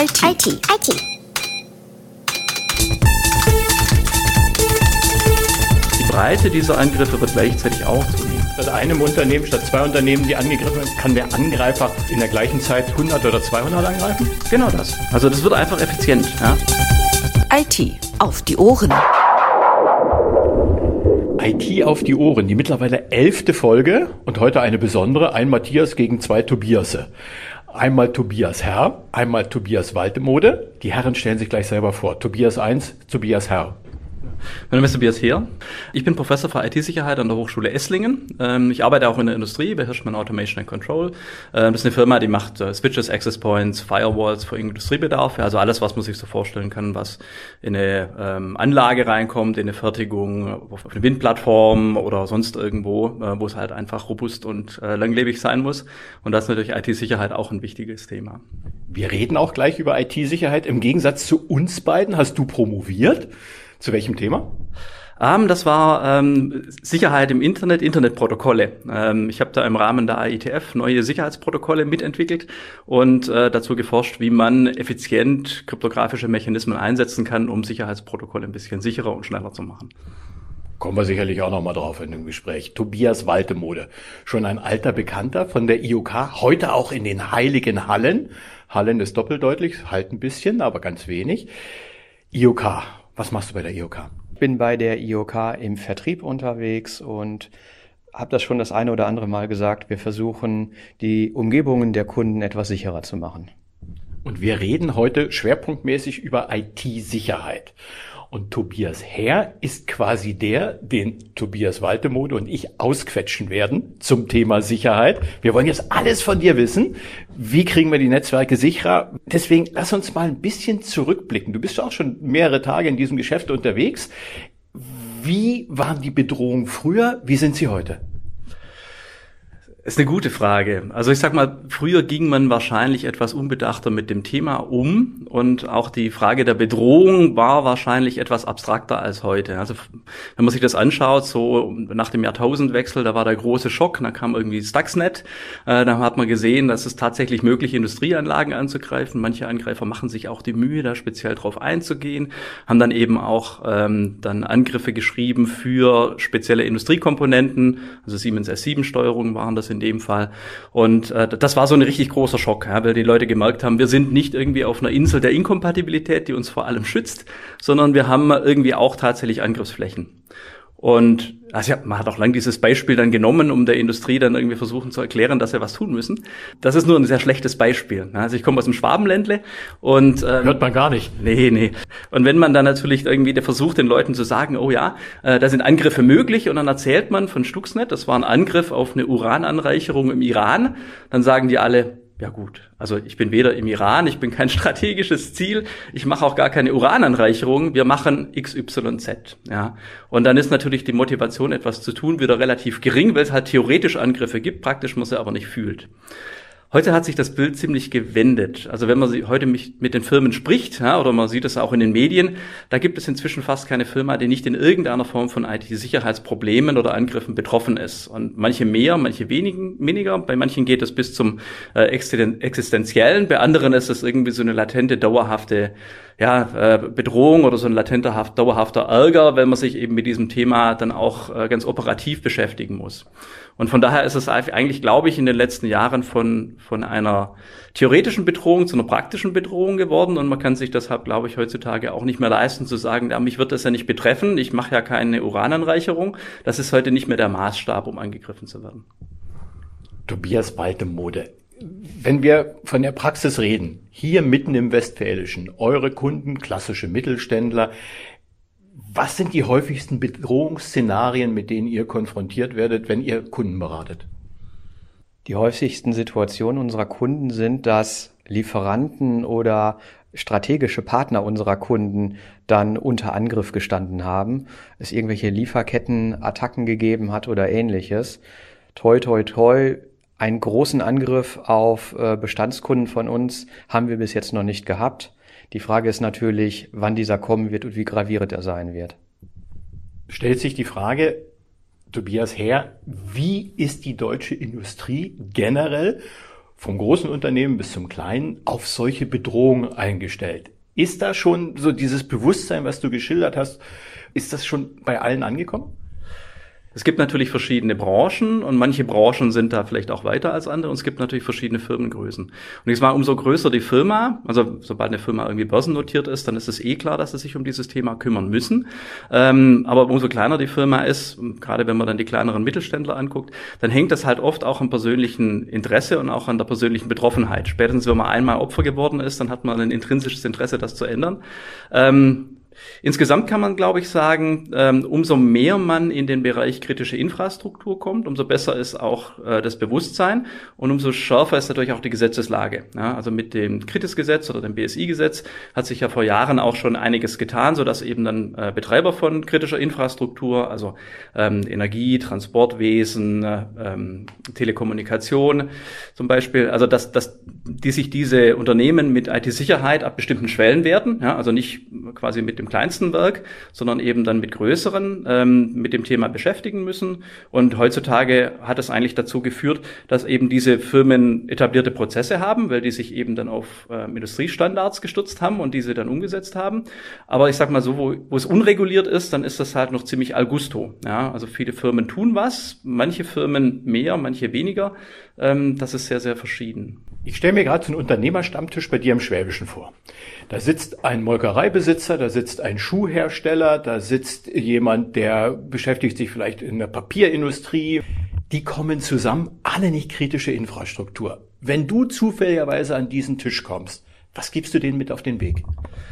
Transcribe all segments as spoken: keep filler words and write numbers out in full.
I T. I T. I T. Die Breite dieser Angriffe wird gleichzeitig auch zunehmen. Statt einem Unternehmen, statt zwei Unternehmen, die angegriffen werden, kann der Angreifer in der gleichen Zeit hundert oder zweihundert angreifen? Genau das. Also das wird einfach effizient. Ja? I T auf die Ohren. I T auf die Ohren, die mittlerweile elfte Folge und heute eine besondere, ein Matthias gegen zwei Tobiasse. Einmal Tobias Herr, einmal Tobias Waltemode. Die Herren stellen sich gleich selber vor. Tobias eins, Tobias Herr. Mein Name ist Tobias Heer. Ich bin Professor für I T-Sicherheit an der Hochschule Esslingen. Ich arbeite auch in der Industrie bei Hirschmann Automation and Control. Das ist eine Firma, die macht Switches, Access Points, Firewalls für Industriebedarf. Also alles, was man sich so vorstellen kann, was in eine Anlage reinkommt, in eine Fertigung, auf eine Windplattform oder sonst irgendwo, wo es halt einfach robust und langlebig sein muss. Und das ist natürlich I T-Sicherheit auch ein wichtiges Thema. Wir reden auch gleich über I T-Sicherheit. Im Gegensatz zu uns beiden hast du promoviert. Zu welchem Thema? Ähm, das war ähm, Sicherheit im Internet, Internetprotokolle. Ähm, ich habe da im Rahmen der I E T F neue Sicherheitsprotokolle mitentwickelt und äh, dazu geforscht, wie man effizient kryptografische Mechanismen einsetzen kann, um Sicherheitsprotokolle ein bisschen sicherer und schneller zu machen. Kommen wir sicherlich auch noch mal drauf in dem Gespräch. Tobias Waltemode, schon ein alter Bekannter von der I O K, heute auch in den heiligen Hallen. Hallen ist doppeldeutlich, halt ein bisschen, aber ganz wenig. I O K. Was machst du bei der I O K? Ich bin bei der I O K im Vertrieb unterwegs und habe das schon das eine oder andere Mal gesagt. Wir versuchen, die Umgebungen der Kunden etwas sicherer zu machen. Und wir reden heute schwerpunktmäßig über I T-Sicherheit. Und Tobias Herr ist quasi der, den Tobias Waltemode und ich ausquetschen werden zum Thema Sicherheit. Wir wollen jetzt alles von dir wissen. Wie kriegen wir die Netzwerke sicherer? Deswegen lass uns mal ein bisschen zurückblicken. Du bist auch schon mehrere Tage in diesem Geschäft unterwegs. Wie waren die Bedrohungen früher? Wie sind sie heute? Ist eine gute Frage. Also ich sag mal, früher ging man wahrscheinlich etwas unbedachter mit dem Thema um und auch die Frage der Bedrohung war wahrscheinlich etwas abstrakter als heute. Also wenn man sich das anschaut, so nach dem Jahrtausendwechsel, da war der große Schock, dann kam irgendwie Stuxnet, äh, da hat man gesehen, dass es tatsächlich möglich ist, Industrieanlagen anzugreifen. Manche Angreifer machen sich auch die Mühe, da speziell drauf einzugehen, haben dann eben auch ähm, dann Angriffe geschrieben für spezielle Industriekomponenten, also Siemens S sieben Steuerungen waren das in dem Fall. Und äh, das war so ein richtig großer Schock, ja, weil die Leute gemerkt haben, wir sind nicht irgendwie auf einer Insel der Inkompatibilität, die uns vor allem schützt, sondern wir haben irgendwie auch tatsächlich Angriffsflächen. Und also ja, man hat auch lang dieses Beispiel dann genommen, um der Industrie dann irgendwie versuchen zu erklären, dass sie was tun müssen. Das ist nur ein sehr schlechtes Beispiel. Also ich komme aus dem Schwabenländle und ähm, hört man gar nicht. Nee, nee. Und wenn man dann natürlich irgendwie versucht, den Leuten zu sagen, oh ja, äh, da sind Angriffe möglich und dann erzählt man von Stuxnet, das war ein Angriff auf eine Urananreicherung im Iran, dann sagen die alle, ja gut, also ich bin weder im Iran, ich bin kein strategisches Ziel, ich mache auch gar keine Urananreicherung, wir machen X Y Z. Ja. Und dann ist natürlich die Motivation, etwas zu tun, wieder relativ gering, weil es halt theoretisch Angriffe gibt, praktisch man sie aber nicht fühlt. Heute hat sich das Bild ziemlich gewendet. Also wenn man heute mit den Firmen spricht, ja, oder man sieht es auch in den Medien, da gibt es inzwischen fast keine Firma, die nicht in irgendeiner Form von I T-Sicherheitsproblemen oder Angriffen betroffen ist. Und manche mehr, manche wenigen, weniger. Bei manchen geht es bis zum äh, existenziellen, bei anderen ist es irgendwie so eine latente, dauerhafte ja, äh, Bedrohung oder so ein latenter, dauerhafter Ärger, wenn man sich eben mit diesem Thema dann auch äh, ganz operativ beschäftigen muss. Und von daher ist es eigentlich, glaube ich, in den letzten Jahren von von einer theoretischen Bedrohung zu einer praktischen Bedrohung geworden. Und man kann sich deshalb, glaube ich, heutzutage auch nicht mehr leisten zu sagen, ja, mich wird das ja nicht betreffen, ich mache ja keine Urananreicherung. Das ist heute nicht mehr der Maßstab, um angegriffen zu werden. Tobias Waltemode, wenn wir von der Praxis reden, hier mitten im Westfälischen, eure Kunden, klassische Mittelständler, was sind die häufigsten Bedrohungsszenarien, mit denen ihr konfrontiert werdet, wenn ihr Kunden beratet? Die häufigsten Situationen unserer Kunden sind, dass Lieferanten oder strategische Partner unserer Kunden dann unter Angriff gestanden haben, es irgendwelche Lieferkettenattacken gegeben hat oder ähnliches. Toi, toi, toi, einen großen Angriff auf Bestandskunden von uns haben wir bis jetzt noch nicht gehabt. Die Frage ist natürlich, wann dieser kommen wird und wie gravierend er sein wird. Stellt sich die Frage, Tobias Herr, wie ist die deutsche Industrie generell vom großen Unternehmen bis zum kleinen, auf solche Bedrohungen eingestellt. Ist da schon so dieses Bewusstsein, was du geschildert hast, ist das schon bei allen angekommen? Es gibt natürlich verschiedene Branchen und manche Branchen sind da vielleicht auch weiter als andere und es gibt natürlich verschiedene Firmengrößen. Und ich sage mal, umso größer die Firma, also sobald eine Firma irgendwie börsennotiert ist, dann ist es eh klar, dass sie sich um dieses Thema kümmern müssen. Ähm, aber umso kleiner die Firma ist, gerade wenn man dann die kleineren Mittelständler anguckt, dann hängt das halt oft auch am persönlichen Interesse und auch an der persönlichen Betroffenheit. Spätestens, wenn man einmal Opfer geworden ist, dann hat man ein intrinsisches Interesse, das zu ändern. Ähm, Insgesamt kann man, glaube ich, sagen, ähm, umso mehr man in den Bereich kritische Infrastruktur kommt, umso besser ist auch äh, das Bewusstsein und umso schärfer ist natürlich auch die Gesetzeslage. Ja, also mit dem Kritis-Gesetz oder dem B S I-Gesetz hat sich ja vor Jahren auch schon einiges getan, sodass eben dann äh, Betreiber von kritischer Infrastruktur, also ähm, Energie, Transportwesen, äh, ähm, Telekommunikation zum Beispiel, also dass, dass die sich diese Unternehmen mit I T-Sicherheit ab bestimmten Schwellenwerten, ja, also nicht quasi mit dem kleinsten Werk, sondern eben dann mit größeren, ähm, mit dem Thema beschäftigen müssen. Und heutzutage hat es eigentlich dazu geführt, dass eben diese Firmen etablierte Prozesse haben, weil die sich eben dann auf äh, Industriestandards gestützt haben und diese dann umgesetzt haben. Aber ich sag mal so, wo, wo es unreguliert ist, dann ist das halt noch ziemlich al gusto. Ja, also viele Firmen tun was, manche Firmen mehr, manche weniger. Ähm, das ist sehr, sehr verschieden. Ich stelle mir gerade so einen Unternehmerstammtisch bei dir im Schwäbischen vor. Da sitzt ein Molkereibesitzer, da sitzt ein Schuhhersteller, da sitzt jemand, der beschäftigt sich vielleicht in der Papierindustrie. Die kommen zusammen, alle nicht kritische Infrastruktur. Wenn du zufälligerweise an diesen Tisch kommst, was gibst du denen mit auf den Weg?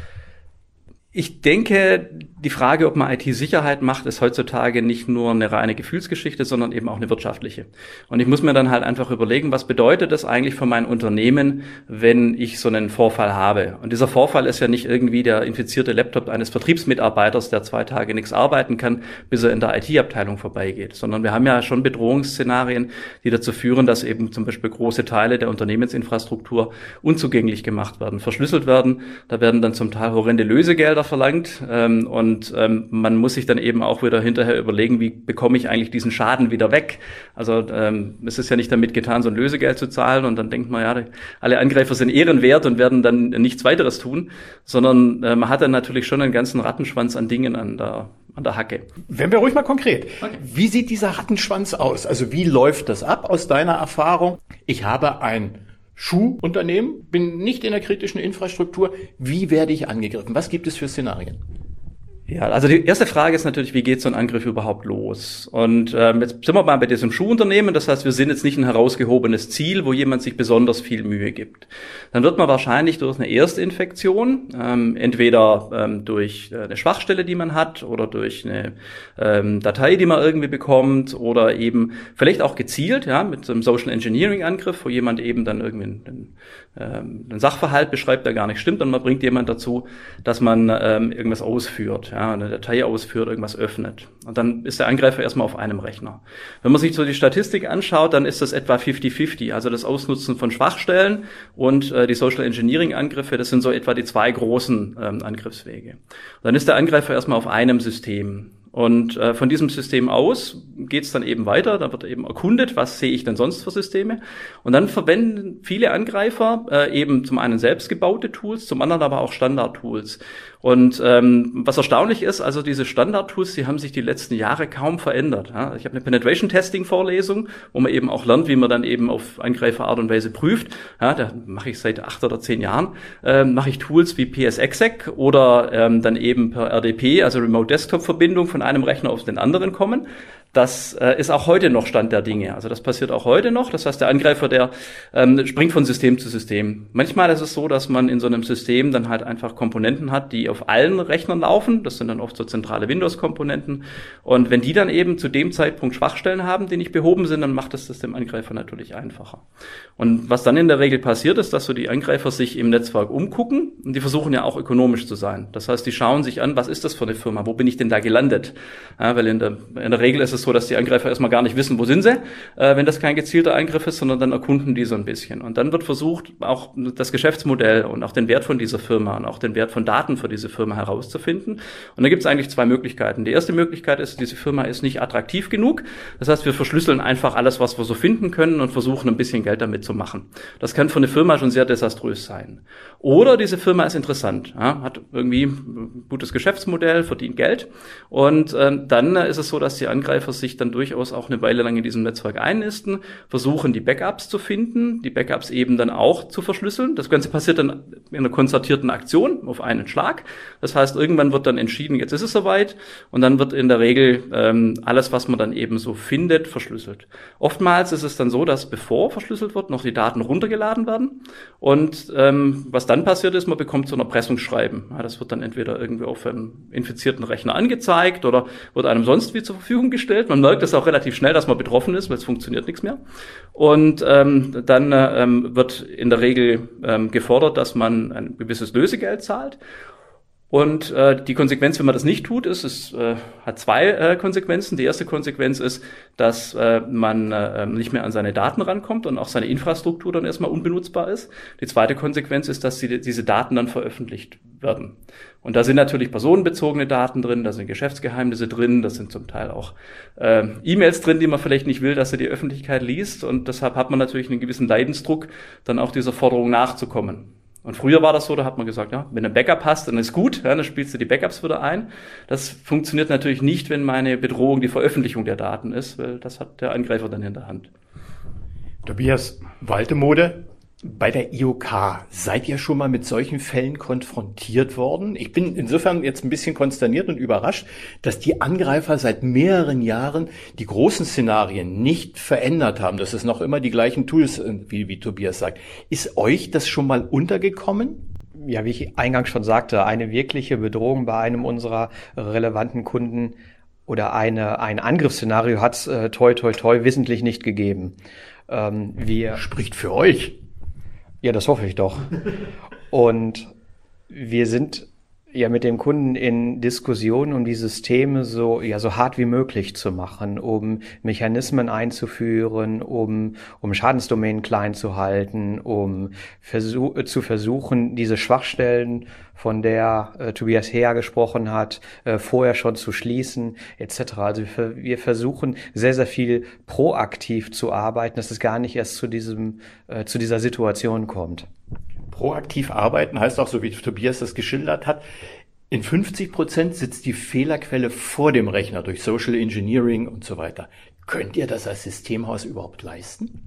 Ich denke, die Frage, ob man I T-Sicherheit macht, ist heutzutage nicht nur eine reine Gefühlsgeschichte, sondern eben auch eine wirtschaftliche. Und ich muss mir dann halt einfach überlegen, was bedeutet das eigentlich für mein Unternehmen, wenn ich so einen Vorfall habe? Und dieser Vorfall ist ja nicht irgendwie der infizierte Laptop eines Vertriebsmitarbeiters, der zwei Tage nichts arbeiten kann, bis er in der I T-Abteilung vorbeigeht, sondern wir haben ja schon Bedrohungsszenarien, die dazu führen, dass eben zum Beispiel große Teile der Unternehmensinfrastruktur unzugänglich gemacht werden, verschlüsselt werden. Da werden dann zum Teil horrende Lösegelder verlangt ähm, und ähm, man muss sich dann eben auch wieder hinterher überlegen, wie bekomme ich eigentlich diesen Schaden wieder weg. Also ähm, es ist ja nicht damit getan, so ein Lösegeld zu zahlen und dann denkt man, ja, alle Angreifer sind ehrenwert und werden dann nichts weiteres tun, sondern äh, man hat dann natürlich schon einen ganzen Rattenschwanz an Dingen an der an der Hacke. Werden wir ruhig mal konkret. Okay. Wie sieht dieser Rattenschwanz aus? Also wie läuft das ab aus deiner Erfahrung? Ich habe ein Schuhunternehmen, bin nicht in der kritischen Infrastruktur. Wie werde ich angegriffen? Was gibt es für Szenarien? Ja, also die erste Frage ist natürlich, wie geht so ein Angriff überhaupt los? Und ähm, jetzt sind wir mal bei diesem Schuhunternehmen, das heißt, wir sind jetzt nicht ein herausgehobenes Ziel, wo jemand sich besonders viel Mühe gibt. Dann wird man wahrscheinlich durch eine Erstinfektion, ähm, entweder ähm, durch eine Schwachstelle, die man hat, oder durch eine ähm, Datei, die man irgendwie bekommt, oder eben vielleicht auch gezielt, ja, mit so einem Social Engineering Angriff, wo jemand eben dann irgendwie einen, ähm, einen Sachverhalt beschreibt, der gar nicht stimmt, und man bringt jemand dazu, dass man ähm, irgendwas ausführt, ja. Ja, eine Datei ausführt, irgendwas öffnet. Und dann ist der Angreifer erstmal auf einem Rechner. Wenn man sich so die Statistik anschaut, dann ist das etwa fifty fifty. Also das Ausnutzen von Schwachstellen und äh, die Social Engineering Angriffe, das sind so etwa die zwei großen ähm, Angriffswege. Und dann ist der Angreifer erstmal auf einem System. Und äh, von diesem System aus geht's dann eben weiter, da wird eben erkundet, was sehe ich denn sonst für Systeme. Und dann verwenden viele Angreifer äh, eben zum einen selbstgebaute Tools, zum anderen aber auch Standard-Tools. Und ähm, was erstaunlich ist, also diese Standard-Tools, die haben sich die letzten Jahre kaum verändert. Ja. Ich habe eine Penetration-Testing-Vorlesung, wo man eben auch lernt, wie man dann eben auf Angreiferart und Weise prüft. Ja, da mache ich seit acht oder zehn Jahren, ähm, mache ich Tools wie P S Exec oder ähm, dann eben per R D P, also Remote-Desktop-Verbindung von einem Rechner auf den anderen kommen. Das äh, ist auch heute noch Stand der Dinge. Also das passiert auch heute noch. Das heißt, der Angreifer, der ähm, springt von System zu System. Manchmal ist es so, dass man in so einem System dann halt einfach Komponenten hat, die auf allen Rechnern laufen. Das sind dann oft so zentrale Windows-Komponenten. Und wenn die dann eben zu dem Zeitpunkt Schwachstellen haben, die nicht behoben sind, dann macht es das dem Angreifer natürlich einfacher. Und was dann in der Regel passiert, ist, dass so die Angreifer sich im Netzwerk umgucken. Und die versuchen ja auch ökonomisch zu sein. Das heißt, die schauen sich an, was ist das für eine Firma? Wo bin ich denn da gelandet? Ja, weil in der, in der Regel ist es es so, dass die Angreifer erstmal gar nicht wissen, wo sind sie, äh, wenn das kein gezielter Angriff ist, sondern dann erkunden die so ein bisschen. Und dann wird versucht, auch das Geschäftsmodell und auch den Wert von dieser Firma und auch den Wert von Daten für diese Firma herauszufinden. Und da gibt es eigentlich zwei Möglichkeiten. Die erste Möglichkeit ist, diese Firma ist nicht attraktiv genug. Das heißt, wir verschlüsseln einfach alles, was wir so finden können und versuchen, ein bisschen Geld damit zu machen. Das kann für eine Firma schon sehr desaströs sein. Oder diese Firma ist interessant, ja, hat irgendwie ein gutes Geschäftsmodell, verdient Geld. Und ähm, dann ist es so, dass die Angreifer sich dann durchaus auch eine Weile lang in diesem Netzwerk einnisten, versuchen, die Backups zu finden, die Backups eben dann auch zu verschlüsseln. Das Ganze passiert dann in einer konzertierten Aktion auf einen Schlag. Das heißt, irgendwann wird dann entschieden, jetzt ist es soweit. Und dann wird in der Regel ähm, alles, was man dann eben so findet, verschlüsselt. Oftmals ist es dann so, dass bevor verschlüsselt wird, noch die Daten runtergeladen werden. Und ähm, was dann passiert ist, man bekommt so ein Erpressungsschreiben. Ja, das wird dann entweder irgendwie auf einem infizierten Rechner angezeigt oder wird einem sonst wie zur Verfügung gestellt. Man merkt es auch relativ schnell, dass man betroffen ist, weil es funktioniert nichts mehr. Und ähm, dann ähm, wird in der Regel ähm, gefordert, dass man ein gewisses Lösegeld zahlt. Und äh, die Konsequenz, wenn man das nicht tut, ist, es äh, hat zwei äh, Konsequenzen. Die erste Konsequenz ist, dass äh, man äh, nicht mehr an seine Daten rankommt und auch seine Infrastruktur dann erstmal unbenutzbar ist. Die zweite Konsequenz ist, dass die, diese Daten dann veröffentlicht werden. Und da sind natürlich personenbezogene Daten drin, da sind Geschäftsgeheimnisse drin, da sind zum Teil auch äh, E-Mails drin, die man vielleicht nicht will, dass sie die Öffentlichkeit liest. Und deshalb hat man natürlich einen gewissen Leidensdruck, dann auch dieser Forderung nachzukommen. Und früher war das so, da hat man gesagt, ja, wenn ein Backup hast, dann ist gut, ja, dann spielst du die Backups wieder ein. Das funktioniert natürlich nicht, wenn meine Bedrohung die Veröffentlichung der Daten ist, weil das hat der Angreifer dann in der Hand. Tobias Waltemode, bei der I O K, seid ihr schon mal mit solchen Fällen konfrontiert worden? Ich bin insofern jetzt ein bisschen konsterniert und überrascht, dass die Angreifer seit mehreren Jahren die großen Szenarien nicht verändert haben, dass es noch immer die gleichen Tools sind, wie, wie Tobias sagt. Ist euch das schon mal untergekommen? Ja, wie ich eingangs schon sagte, eine wirkliche Bedrohung bei einem unserer relevanten Kunden oder eine, ein Angriffsszenario hat es äh, toi toi toi wissentlich nicht gegeben. Ähm, wir Spricht für euch. Ja, das hoffe ich doch. Und wir sind ja mit dem Kunden in Diskussionen, um die Systeme so, ja, so hart wie möglich zu machen, um Mechanismen einzuführen, um, um Schadensdomänen klein zu halten, um versuch, zu versuchen, diese Schwachstellen, von der äh, Tobias Heer gesprochen hat, äh, vorher schon zu schließen, et cetera. Also wir, wir versuchen sehr, sehr viel proaktiv zu arbeiten, dass es gar nicht erst zu diesem, äh, zu dieser Situation kommt. Proaktiv arbeiten heißt auch, so wie Tobias das geschildert hat, in fünfzig Prozent sitzt die Fehlerquelle vor dem Rechner durch Social Engineering und so weiter. Könnt ihr das als Systemhaus überhaupt leisten?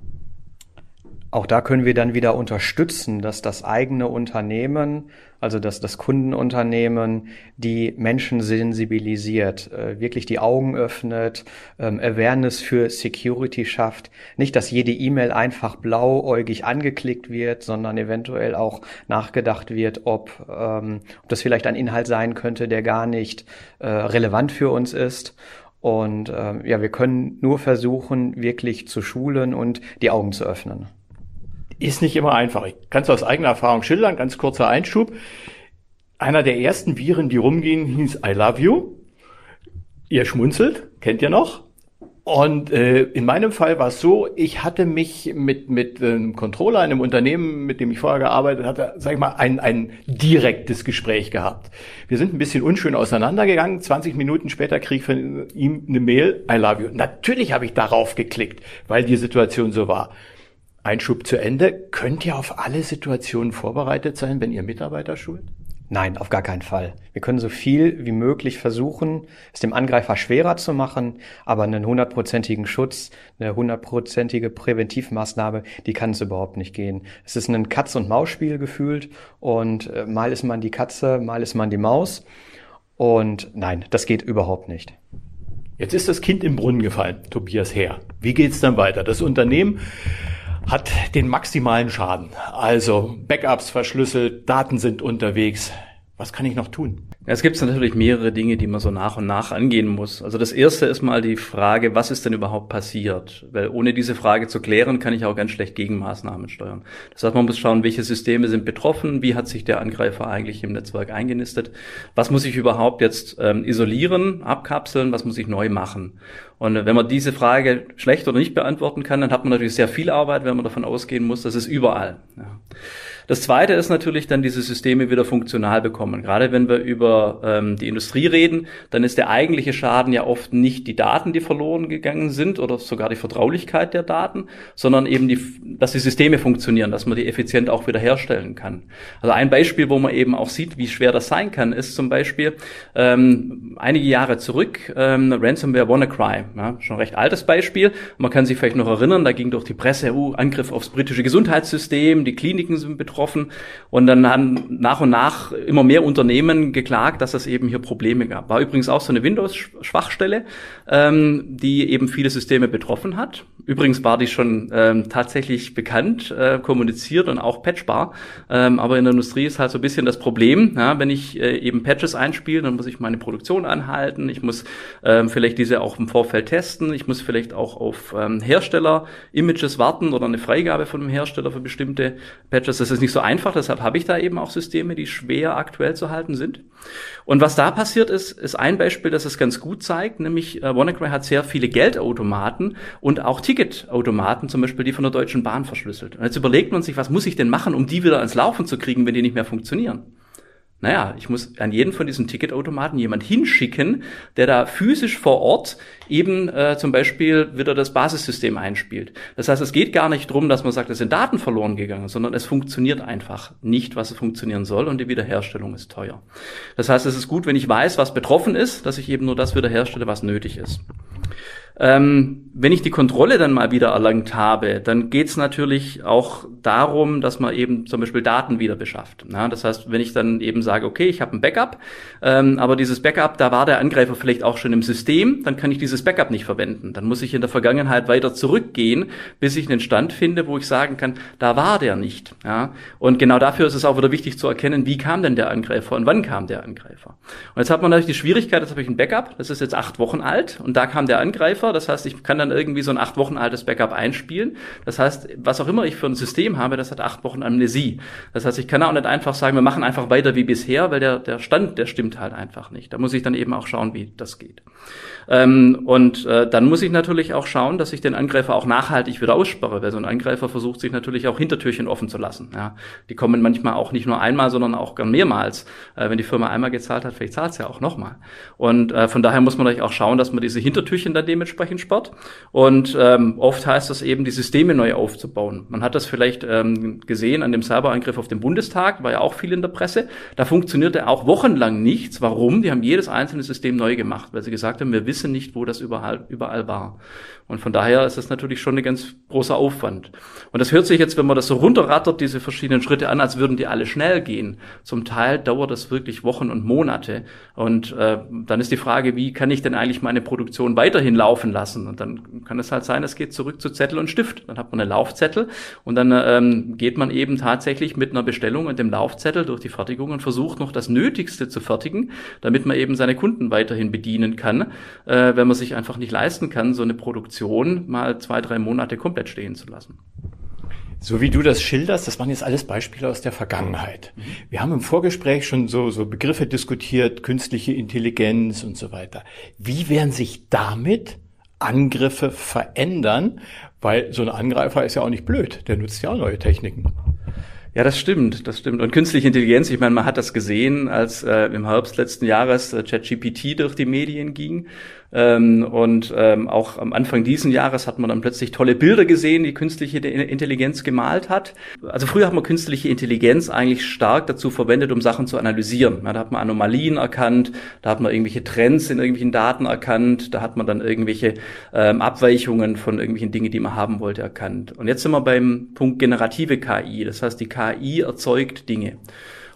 Auch da können wir dann wieder unterstützen, dass das eigene Unternehmen, also dass das Kundenunternehmen, die Menschen sensibilisiert, äh, wirklich die Augen öffnet, ähm, Awareness für Security schafft. Nicht, dass jede E-Mail einfach blauäugig angeklickt wird, sondern eventuell auch nachgedacht wird, ob, ähm, ob das vielleicht ein Inhalt sein könnte, der gar nicht äh, relevant für uns ist. Und ähm, ja, wir können nur versuchen, wirklich zu schulen und die Augen zu öffnen. Ist nicht immer einfach. Ich kann es aus eigener Erfahrung schildern, ganz kurzer Einschub. Einer der ersten Viren, die rumgingen, hieß I love you. Ihr schmunzelt, kennt ihr noch? Und äh, in meinem Fall war es so, ich hatte mich mit mit einem Controller, einem Unternehmen, mit dem ich vorher gearbeitet hatte, sag ich mal, ein ein direktes Gespräch gehabt. Wir sind ein bisschen unschön auseinandergegangen. zwanzig Minuten später kriege ich von ihm eine Mail, I love you. Natürlich habe ich darauf geklickt, weil die Situation so war. Einschub zu Ende. Könnt ihr auf alle Situationen vorbereitet sein, wenn ihr Mitarbeiter schult? Nein, auf gar keinen Fall. Wir können so viel wie möglich versuchen, es dem Angreifer schwerer zu machen, aber einen hundertprozentigen Schutz, eine hundertprozentige Präventivmaßnahme, die kann es überhaupt nicht gehen. Es ist ein Katz-und-Maus-Spiel gefühlt und äh, mal ist man die Katze, mal ist man die Maus und nein, das geht überhaupt nicht. Jetzt ist das Kind im Brunnen gefallen, Tobias Heer. Wie geht's dann weiter? Das Unternehmen hat den maximalen Schaden. Also Backups verschlüsselt, Daten sind unterwegs. Was kann ich noch tun? Ja, es gibt natürlich mehrere Dinge, die man so nach und nach angehen muss. Also das erste ist mal die Frage, was ist denn überhaupt passiert? Weil ohne diese Frage zu klären, kann ich auch ganz schlecht Gegenmaßnahmen steuern. Das heißt, man muss schauen, welche Systeme sind betroffen, wie hat sich der Angreifer eigentlich im Netzwerk eingenistet, was muss ich überhaupt jetzt ähm, isolieren, abkapseln, was muss ich neu machen? Und wenn man diese Frage schlecht oder nicht beantworten kann, dann hat man natürlich sehr viel Arbeit, wenn man davon ausgehen muss, das ist überall. Ja. Das Zweite ist natürlich dann, diese Systeme wieder funktional bekommen. Gerade wenn wir über ähm, die Industrie reden, dann ist der eigentliche Schaden ja oft nicht die Daten, die verloren gegangen sind oder sogar die Vertraulichkeit der Daten, sondern eben, die, dass die Systeme funktionieren, dass man die effizient auch wieder herstellen kann. Also ein Beispiel, wo man eben auch sieht, wie schwer das sein kann, ist zum Beispiel ähm, einige Jahre zurück ähm, Ransomware WannaCry. Ja, schon ein recht altes Beispiel. Man kann sich vielleicht noch erinnern, da ging durch die Presse, uh, Angriff aufs britische Gesundheitssystem, die Kliniken sind betroffen. Und dann haben nach und nach immer mehr Unternehmen geklagt, dass es eben hier Probleme gab. War übrigens auch so eine Windows-Schwachstelle, ähm, die eben viele Systeme betroffen hat. Übrigens war die schon ähm, tatsächlich bekannt, äh, kommuniziert und auch patchbar. Ähm, aber in der Industrie ist halt so ein bisschen das Problem, ja, wenn ich äh, eben Patches einspiele, dann muss ich meine Produktion anhalten. Ich muss ähm, vielleicht diese auch im Vorfeld testen. Ich muss vielleicht auch auf ähm, Hersteller-Images warten oder eine Freigabe von dem Hersteller für bestimmte Patches. Das ist nicht so einfach, deshalb habe ich da eben auch Systeme, die schwer aktuell zu halten sind. Und was da passiert ist, ist ein Beispiel, das es ganz gut zeigt, nämlich äh, WannaCry hat sehr viele Geldautomaten und auch Ticketautomaten, zum Beispiel die von der Deutschen Bahn verschlüsselt. Und jetzt überlegt man sich, was muss ich denn machen, um die wieder ans Laufen zu kriegen, wenn die nicht mehr funktionieren? Naja, ich muss an jeden von diesen Ticketautomaten jemand hinschicken, der da physisch vor Ort eben äh, zum Beispiel wieder das Basissystem einspielt. Das heißt, es geht gar nicht drum, dass man sagt, es sind Daten verloren gegangen, sondern es funktioniert einfach nicht, was es funktionieren soll, und die Wiederherstellung ist teuer. Das heißt, es ist gut, wenn ich weiß, was betroffen ist, dass ich eben nur das wiederherstelle, was nötig ist. Ähm, wenn ich die Kontrolle dann mal wieder erlangt habe, dann geht es natürlich auch darum, dass man eben zum Beispiel Daten wieder beschafft. Ja, das heißt, wenn ich dann eben sage, okay, ich habe ein Backup, ähm, aber dieses Backup, da war der Angreifer vielleicht auch schon im System, dann kann ich dieses Backup nicht verwenden. Dann muss ich in der Vergangenheit weiter zurückgehen, bis ich einen Stand finde, wo ich sagen kann, da war der nicht. Ja, und genau dafür ist es auch wieder wichtig zu erkennen, wie kam denn der Angreifer und wann kam der Angreifer. Und jetzt hat man natürlich die Schwierigkeit, jetzt habe ich ein Backup, das ist jetzt acht Wochen alt, und da kam der Angreifer. Das heißt, ich kann dann irgendwie so ein acht Wochen altes Backup einspielen. Das heißt, was auch immer ich für ein System habe, das hat acht Wochen Amnesie. Das heißt, ich kann auch nicht einfach sagen, wir machen einfach weiter wie bisher, weil der, der Stand, der stimmt halt einfach nicht. Da muss ich dann eben auch schauen, wie das geht. Ähm, und äh, dann muss ich natürlich auch schauen, dass ich den Angreifer auch nachhaltig wieder aussperre, weil so ein Angreifer versucht sich natürlich auch Hintertürchen offen zu lassen. Ja, die kommen manchmal auch nicht nur einmal, sondern auch gern mehrmals. Äh, wenn die Firma einmal gezahlt hat, vielleicht zahlt es ja auch nochmal. Und äh, von daher muss man natürlich auch schauen, dass man diese Hintertürchen dann dementsprechend sperrt. Und ähm, oft heißt das eben, die Systeme neu aufzubauen. Man hat das vielleicht ähm, gesehen an dem Cyberangriff auf den Bundestag, war ja auch viel in der Presse. Da funktionierte auch wochenlang nichts. Warum? Die haben jedes einzelne System neu gemacht, weil sie gesagt haben, wir wissen nicht, wo das überall, überall war. Und von daher ist das natürlich schon ein ganz großer Aufwand. Und das hört sich jetzt, wenn man das so runterrattert, diese verschiedenen Schritte an, als würden die alle schnell gehen. Zum Teil dauert das wirklich Wochen und Monate. Und äh, dann ist die Frage, wie kann ich denn eigentlich meine Produktion weiterhin laufen lassen? Und dann kann es halt sein, es geht zurück zu Zettel und Stift. Dann hat man eine Laufzettel und dann ähm, geht man eben tatsächlich mit einer Bestellung und dem Laufzettel durch die Fertigung und versucht noch das Nötigste zu fertigen, damit man eben seine Kunden weiterhin bedienen kann, äh, wenn man sich einfach nicht leisten kann, so eine Produktion mal zwei, drei Monate komplett stehen zu lassen. So wie du das schilderst, das waren jetzt alles Beispiele aus der Vergangenheit. Wir haben im Vorgespräch schon so, so Begriffe diskutiert, künstliche Intelligenz und so weiter. Wie werden sich damit Angriffe verändern? Weil so ein Angreifer ist ja auch nicht blöd, der nutzt ja auch neue Techniken. Ja, das stimmt, das stimmt. Und künstliche Intelligenz, ich meine, man hat das gesehen, als äh, im Herbst letzten Jahres äh, ChatGPT durch die Medien ging. Ähm, und ähm, auch am Anfang diesen Jahres hat man dann plötzlich tolle Bilder gesehen, die künstliche Intelligenz gemalt hat. Also früher hat man künstliche Intelligenz eigentlich stark dazu verwendet, um Sachen zu analysieren. Ja, da hat man Anomalien erkannt, da hat man irgendwelche Trends in irgendwelchen Daten erkannt, da hat man dann irgendwelche ähm, Abweichungen von irgendwelchen Dingen, die man haben wollte, erkannt. Und jetzt sind wir beim Punkt generative K I. Das heißt, die K I erzeugt Dinge.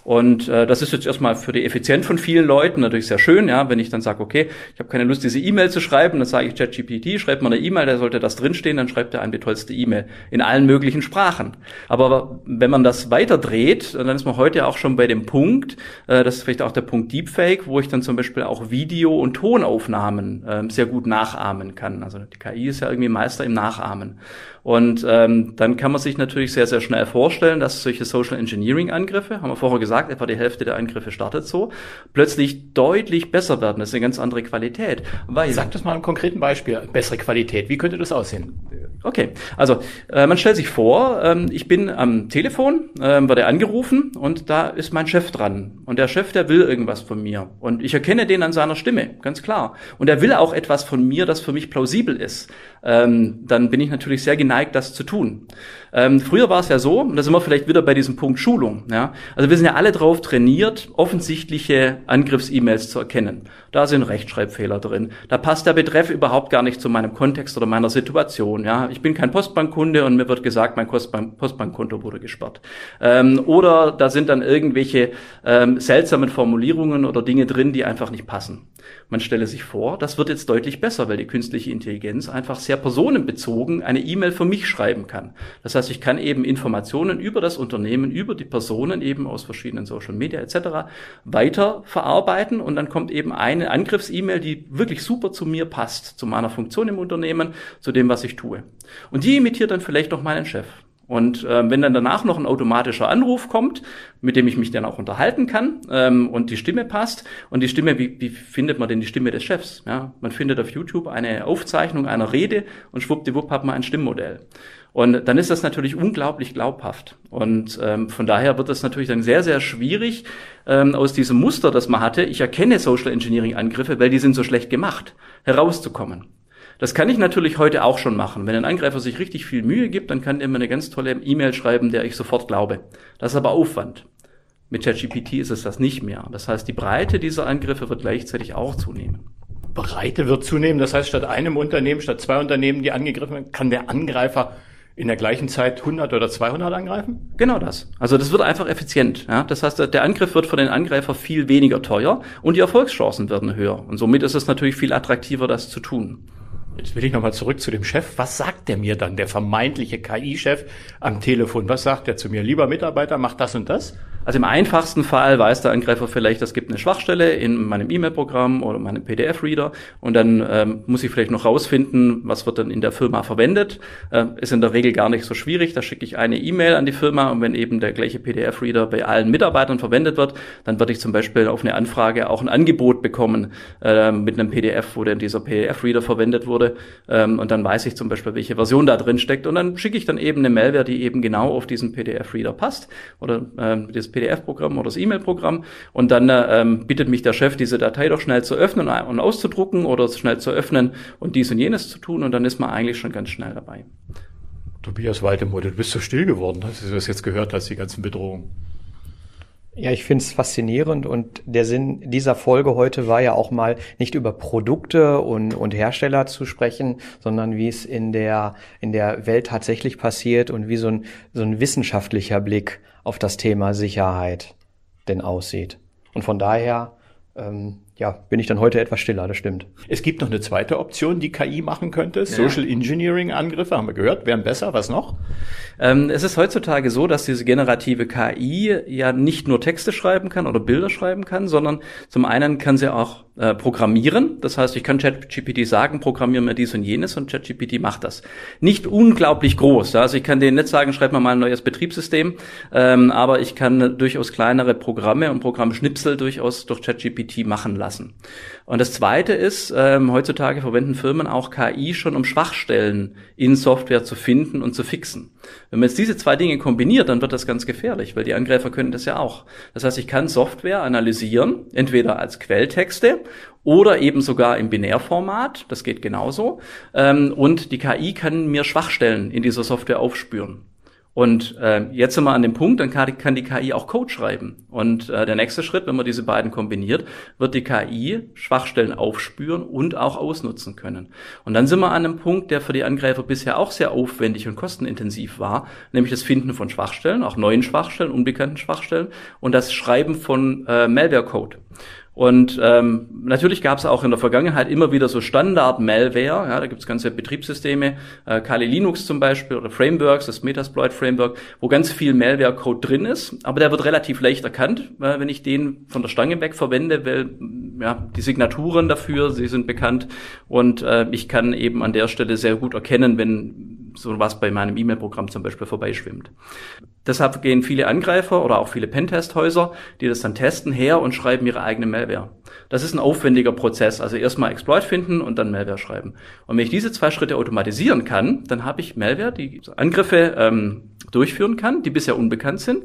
Und äh, das ist jetzt erstmal für die Effizienz von vielen Leuten natürlich sehr schön, ja, wenn ich dann sage, okay, ich habe keine Lust, diese E-Mail zu schreiben, dann sage ich ChatGPT, schreibt mal eine E-Mail, da sollte das drinstehen, dann schreibt er einem die tollste E-Mail in allen möglichen Sprachen. Aber wenn man das weiterdreht, dann ist man heute auch schon bei dem Punkt, äh, das ist vielleicht auch der Punkt Deepfake, wo ich dann zum Beispiel auch Video- und Tonaufnahmen äh, sehr gut nachahmen kann. Also die K I ist ja irgendwie Meister im Nachahmen. Und ähm, dann kann man sich natürlich sehr, sehr schnell vorstellen, dass solche Social Engineering Angriffe, haben wir vorher gesagt, etwa die Hälfte der Angriffe startet so, plötzlich deutlich besser werden. Das ist eine ganz andere Qualität. Weil, Sag das mal ein konkreten Beispiel, bessere Qualität. Wie könnte das aussehen? Okay, also äh, man stellt sich vor, ähm, ich bin am Telefon, ähm, werde angerufen und da ist mein Chef dran. Und der Chef, der will irgendwas von mir. Und ich erkenne den an seiner Stimme, ganz klar. Und er will auch etwas von mir, das für mich plausibel ist. Ähm, dann bin ich natürlich sehr geneigt, das zu tun. Ähm, früher war es ja so, und da sind wir vielleicht wieder bei diesem Punkt Schulung. Ja? Also wir sind ja alle drauf trainiert, offensichtliche Angriffs-E-Mails zu erkennen. Da sind Rechtschreibfehler drin. Da passt der Betreff überhaupt gar nicht zu meinem Kontext oder meiner Situation. Ja? Ich bin kein Postbankkunde und mir wird gesagt, mein Postbank- Postbankkonto wurde gesperrt. Ähm, oder da sind dann irgendwelche ähm, seltsamen Formulierungen oder Dinge drin, die einfach nicht passen. Man stelle sich vor, das wird jetzt deutlich besser, weil die künstliche Intelligenz einfach sehr personenbezogen eine E-Mail für mich schreiben kann. Das heißt, ich kann eben Informationen über das Unternehmen, über die Personen eben aus verschiedenen Social Media et cetera weiter verarbeiten und dann kommt eben eine Angriffs-E-Mail, die wirklich super zu mir passt, zu meiner Funktion im Unternehmen, zu dem, was ich tue. Und die imitiert dann vielleicht noch meinen Chef. Und äh, wenn dann danach noch ein automatischer Anruf kommt, mit dem ich mich dann auch unterhalten kann ähm, und die Stimme passt und die Stimme, wie, wie findet man denn die Stimme des Chefs? Ja, man findet auf YouTube eine Aufzeichnung einer Rede und schwuppdiwupp hat man ein Stimmmodell. Und dann ist das natürlich unglaublich glaubhaft. Und ähm, von daher wird es natürlich dann sehr, sehr schwierig, ähm, aus diesem Muster, das man hatte, ich erkenne Social Engineering Angriffe, weil die sind so schlecht gemacht, herauszukommen. Das kann ich natürlich heute auch schon machen. Wenn ein Angreifer sich richtig viel Mühe gibt, dann kann er mir eine ganz tolle E-Mail schreiben, der ich sofort glaube. Das ist aber Aufwand. Mit ChatGPT ist es das nicht mehr. Das heißt, die Breite dieser Angriffe wird gleichzeitig auch zunehmen. Breite wird zunehmen. Das heißt, statt einem Unternehmen, statt zwei Unternehmen, die angegriffen werden, kann der Angreifer in der gleichen Zeit hundert oder zweihundert angreifen? Genau das. Also das wird einfach effizient. Ja? Das heißt, der Angriff wird für den Angreifer viel weniger teuer und die Erfolgschancen werden höher. Und somit ist es natürlich viel attraktiver, das zu tun. Jetzt will ich nochmal zurück zu dem Chef. Was sagt der mir dann, der vermeintliche K I-Chef am Telefon? Was sagt der zu mir? Lieber Mitarbeiter, mach das und das? Also im einfachsten Fall weiß der Angreifer vielleicht, es gibt eine Schwachstelle in meinem E-Mail-Programm oder meinem P D F-Reader und dann ähm, muss ich vielleicht noch rausfinden, was wird dann in der Firma verwendet. Äh, ist in der Regel gar nicht so schwierig. Da schicke ich eine E-Mail an die Firma und wenn eben der gleiche P D F-Reader bei allen Mitarbeitern verwendet wird, dann würde ich zum Beispiel auf eine Anfrage auch ein Angebot bekommen äh, mit einem P D F, wo dann dieser P D F-Reader verwendet wurde. Ähm, und dann weiß ich zum Beispiel, welche Version da drin steckt und dann schicke ich dann eben eine Malware, die eben genau auf diesen P D F-Reader passt oder ähm, das P D F-Programm oder das E-Mail-Programm und dann ähm, bittet mich der Chef, diese Datei doch schnell zu öffnen und auszudrucken oder schnell zu öffnen und dies und jenes zu tun und dann ist man eigentlich schon ganz schnell dabei. Tobias Waltemuth, du bist so still geworden, als du das jetzt gehört hast, die ganzen Bedrohungen. Ja, ich finde es faszinierend und der Sinn dieser Folge heute war ja auch mal nicht über Produkte und, und Hersteller zu sprechen, sondern wie es in der, in der Welt tatsächlich passiert und wie so ein, so ein wissenschaftlicher Blick auf das Thema Sicherheit denn aussieht. Und von daher, ähm, ja, bin ich dann heute etwas stiller, das stimmt. Es gibt noch eine zweite Option, die K I machen könnte. Ja. Social Engineering Angriffe, haben wir gehört, wären besser. Was noch? Ähm, es ist heutzutage so, dass diese generative K I ja nicht nur Texte schreiben kann oder Bilder schreiben kann, sondern zum einen kann sie auch äh, programmieren. Das heißt, ich kann ChatGPT sagen, programmiere mir dies und jenes und ChatGPT macht das. Nicht unglaublich groß. Ja? Also ich kann denen nicht sagen, schreib mir mal ein neues Betriebssystem, ähm, aber ich kann durchaus kleinere Programme und Programmschnipsel durchaus durch ChatGPT machen lassen. Lassen. Und das Zweite ist, ähm, heutzutage verwenden Firmen auch K I schon, um Schwachstellen in Software zu finden und zu fixen. Wenn man jetzt diese zwei Dinge kombiniert, dann wird das ganz gefährlich, weil die Angreifer können das ja auch. Das heißt, ich kann Software analysieren, entweder als Quelltexte oder eben sogar im Binärformat, das geht genauso, ähm, und die K I kann mir Schwachstellen in dieser Software aufspüren. Und äh, jetzt sind wir an dem Punkt, dann kann die, kann die K I auch Code schreiben. Und äh, der nächste Schritt, wenn man diese beiden kombiniert, wird die K I Schwachstellen aufspüren und auch ausnutzen können. Und dann sind wir an einem Punkt, der für die Angreifer bisher auch sehr aufwendig und kostenintensiv war, nämlich das Finden von Schwachstellen, auch neuen Schwachstellen, unbekannten Schwachstellen und das Schreiben von äh, Malware-Code. Und ähm, natürlich gab es auch in der Vergangenheit immer wieder so Standard-Malware, ja, da gibt es ganze Betriebssysteme, äh, Kali Linux zum Beispiel oder Frameworks, das Metasploit-Framework, wo ganz viel Malware-Code drin ist, aber der wird relativ leicht erkannt, äh, wenn ich den von der Stange weg verwende, weil ja, die Signaturen dafür, sie sind bekannt und äh, ich kann eben an der Stelle sehr gut erkennen, wenn so was bei meinem E-Mail-Programm zum Beispiel vorbeischwimmt. Deshalb gehen viele Angreifer oder auch viele Pentest-Häuser, die das dann testen, her und schreiben ihre eigene Malware. Das ist ein aufwendiger Prozess. Also erstmal Exploit finden und dann Malware schreiben. Und wenn ich diese zwei Schritte automatisieren kann, dann habe ich Malware, die Angriffe ähm, durchführen kann, die bisher unbekannt sind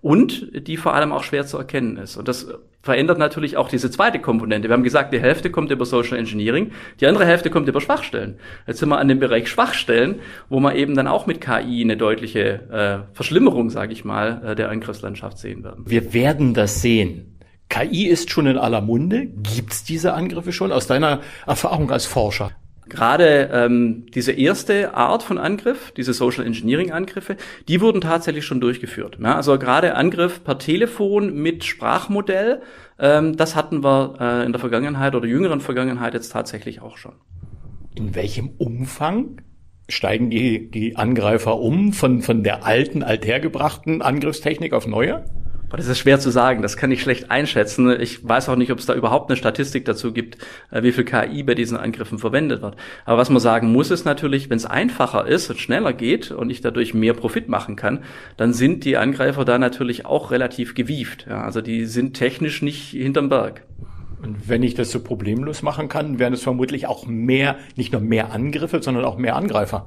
und die vor allem auch schwer zu erkennen ist. Und das verändert natürlich auch diese zweite Komponente. Wir haben gesagt, die Hälfte kommt über Social Engineering, die andere Hälfte kommt über Schwachstellen. Jetzt sind wir an dem Bereich Schwachstellen, wo man eben dann auch mit K I eine deutliche äh, Verschlimmerung, sage ich mal, äh, der Angriffslandschaft sehen werden. Wir werden das sehen. K I ist schon in aller Munde. Gibt's diese Angriffe schon aus deiner Erfahrung als Forscher? Gerade ähm, diese erste Art von Angriff, diese Social Engineering Angriffe, die wurden tatsächlich schon durchgeführt. Ja, also gerade Angriff per Telefon mit Sprachmodell, ähm, das hatten wir äh, in der Vergangenheit oder jüngeren Vergangenheit jetzt tatsächlich auch schon. In welchem Umfang steigen die, die Angreifer um von, von der alten, althergebrachten Angriffstechnik auf neue? Das ist schwer zu sagen, das kann ich schlecht einschätzen. Ich weiß auch nicht, ob es da überhaupt eine Statistik dazu gibt, wie viel K I bei diesen Angriffen verwendet wird. Aber was man sagen muss, ist natürlich, wenn es einfacher ist und schneller geht und ich dadurch mehr Profit machen kann, dann sind die Angreifer da natürlich auch relativ gewieft. Ja, also die sind technisch nicht hinterm Berg. Und wenn ich das so problemlos machen kann, wären es vermutlich auch mehr, nicht nur mehr Angriffe, sondern auch mehr Angreifer.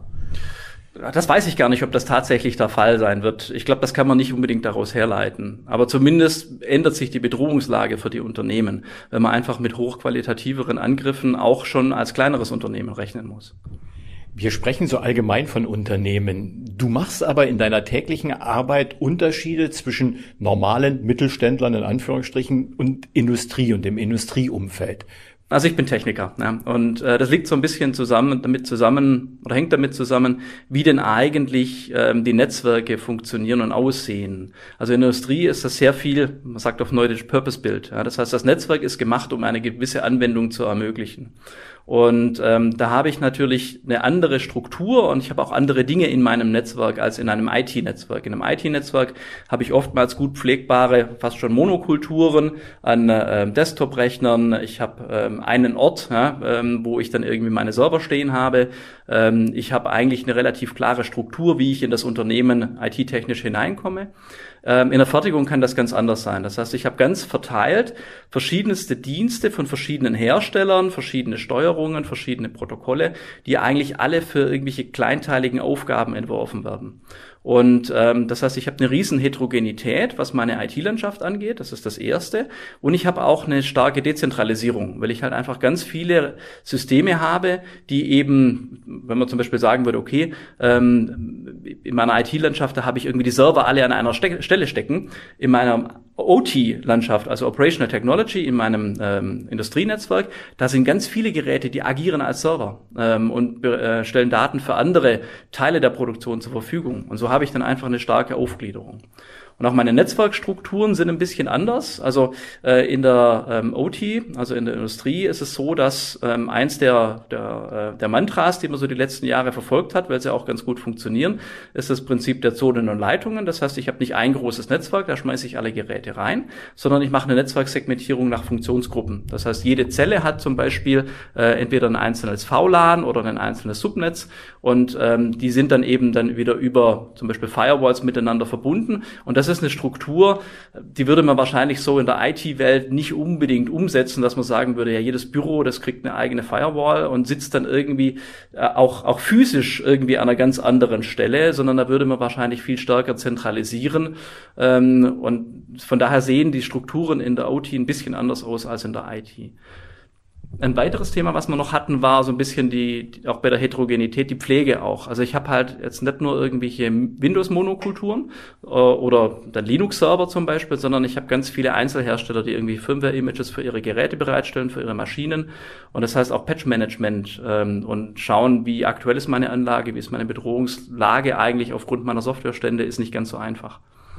Das weiß ich gar nicht, ob das tatsächlich der Fall sein wird. Ich glaube, das kann man nicht unbedingt daraus herleiten. Aber zumindest ändert sich die Bedrohungslage für die Unternehmen, wenn man einfach mit hochqualitativeren Angriffen auch schon als kleineres Unternehmen rechnen muss. Wir sprechen so allgemein von Unternehmen. Du machst aber in deiner täglichen Arbeit Unterschiede zwischen normalen Mittelständlern in Anführungsstrichen und Industrie und dem Industrieumfeld. Also ich bin Techniker, ja, und äh, das liegt so ein bisschen zusammen damit zusammen oder hängt damit zusammen, wie denn eigentlich ähm, die Netzwerke funktionieren und aussehen. Also in der Industrie ist das sehr viel, man sagt auf Neudeutsch Purpose-Built. Ja, das heißt, das Netzwerk ist gemacht, um eine gewisse Anwendung zu ermöglichen. Und ähm, da habe ich natürlich eine andere Struktur und ich habe auch andere Dinge in meinem Netzwerk als in einem I T-Netzwerk. In einem I T-Netzwerk habe ich oftmals gut pflegbare, fast schon Monokulturen an äh, Desktop-Rechnern. Ich habe ähm, einen Ort, ja, ähm, wo ich dann irgendwie meine Server stehen habe. Ähm, ich habe eigentlich eine relativ klare Struktur, wie ich in das Unternehmen I T-technisch hineinkomme. In der Fertigung kann das ganz anders sein. Das heißt, ich habe ganz verteilt verschiedenste Dienste von verschiedenen Herstellern, verschiedene Steuerungen, verschiedene Protokolle, die eigentlich alle für irgendwelche kleinteiligen Aufgaben entworfen werden. Und ähm, das heißt, ich habe eine riesen Heterogenität, was meine I T-Landschaft angeht, das ist das Erste. Und ich habe auch eine starke Dezentralisierung, weil ich halt einfach ganz viele Systeme habe, die eben, wenn man zum Beispiel sagen würde, okay, ähm, in meiner I T-Landschaft, da habe ich irgendwie die Server alle an einer Ste- Stelle stecken. In meiner O T-Landschaft, also Operational Technology, in meinem ähm, Industrienetzwerk, da sind ganz viele Geräte, die agieren als Server ähm, und äh, stellen Daten für andere Teile der Produktion zur Verfügung. Und so habe ich dann einfach eine starke Aufgliederung. Und auch meine Netzwerkstrukturen sind ein bisschen anders. Also äh, in der ähm, O T, also in der Industrie, ist es so, dass ähm, eins der, der, äh, der Mantras, die man so die letzten Jahre verfolgt hat, weil sie auch ganz gut funktionieren, ist das Prinzip der Zonen und Leitungen. Das heißt, ich habe nicht ein großes Netzwerk, da schmeiße ich alle Geräte rein, sondern ich mache eine Netzwerksegmentierung nach Funktionsgruppen. Das heißt, jede Zelle hat zum Beispiel äh, entweder ein einzelnes V LAN oder ein einzelnes Subnetz und ähm, die sind dann eben dann wieder über zum Beispiel Firewalls miteinander verbunden und das Das ist eine Struktur, die würde man wahrscheinlich so in der I T-Welt nicht unbedingt umsetzen, dass man sagen würde, ja, jedes Büro, das kriegt eine eigene Firewall und sitzt dann irgendwie äh, auch auch physisch irgendwie an einer ganz anderen Stelle, sondern da würde man wahrscheinlich viel stärker zentralisieren. Ähm, und von daher sehen die Strukturen in der O T ein bisschen anders aus als in der I T. Ein weiteres Thema, was wir noch hatten, war so ein bisschen die, die auch bei der Heterogenität, die Pflege auch. Also ich habe halt jetzt nicht nur irgendwelche Windows-Monokulturen äh, oder dann Linux-Server zum Beispiel, sondern ich habe ganz viele Einzelhersteller, die irgendwie Firmware-Images für ihre Geräte bereitstellen, für ihre Maschinen. Und das heißt auch Patch-Management ähm, und schauen, wie aktuell ist meine Anlage, wie ist meine Bedrohungslage eigentlich aufgrund meiner Softwarestände, ist nicht ganz so einfach.